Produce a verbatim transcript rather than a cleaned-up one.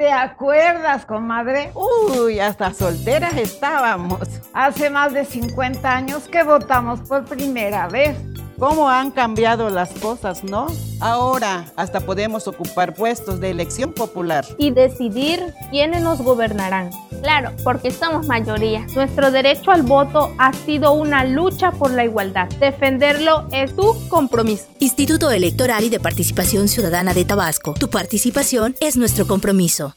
¿Te acuerdas, comadre? Uy, hasta solteras estábamos. Hace más de cincuenta años que votamos por primera vez. ¿Cómo han cambiado las cosas, no? Ahora hasta podemos ocupar puestos de elección popular. Y decidir quiénes nos gobernarán. Claro, porque somos mayoría. Nuestro derecho al voto ha sido una lucha por la igualdad. Defenderlo es tu compromiso. Instituto Electoral y de Participación Ciudadana de Tabasco. Tu participación es nuestro compromiso.